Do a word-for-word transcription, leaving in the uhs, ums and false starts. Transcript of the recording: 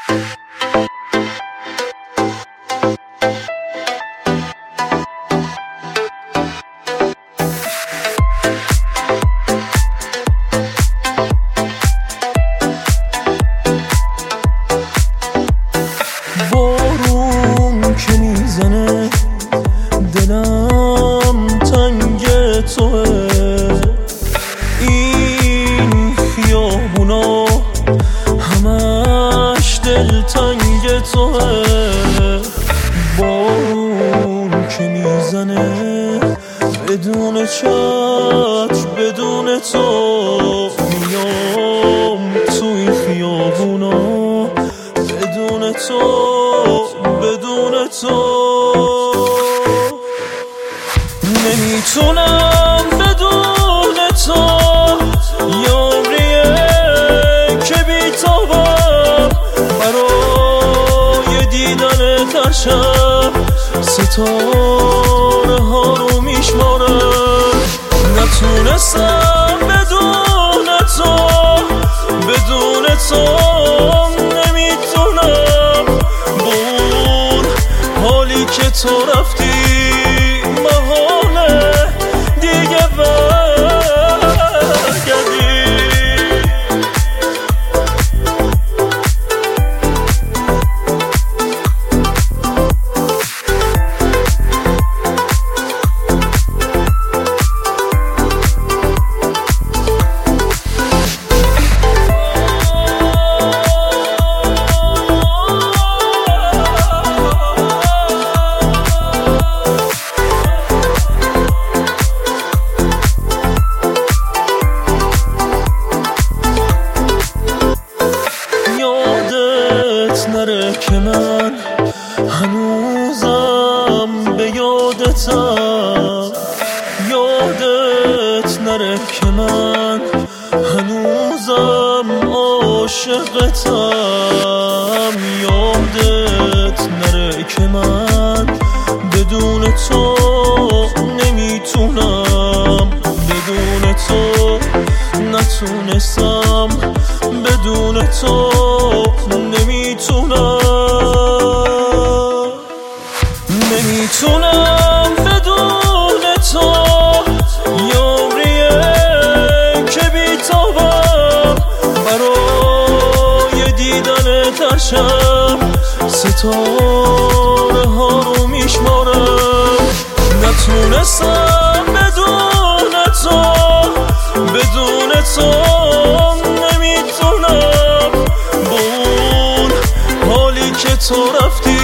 بارون که میزنه دلم تنگ توه، این خیابونا همش دل تنگ توه. بارون که میزنه بدون چتر بدون تو میام تو این خیابونا، بدون تو بدون تو نمیتونم، بدون تو یاریه که بیتابم برای دیدن ترشم ستاره ها رو میشمارم. نتونستم بدون تو بدون تو نمیتونم با اون حالی که تو رفتی محاله دیگه برگردی. نره که من هنوزم به یادتم، یادت نره که من هنوزم عاشقتم، یادت نره که من بدون تو نمیتونم، بدون تو نتونستم، بدون تو نمیتونم، نمیتونم بدون تو یاریه که بیتابم برای دیدن ترشم ستاره ها رو میشمارم. نتونستم بدون تو بدون تو نمیتونم با اون حالی که تو رفتی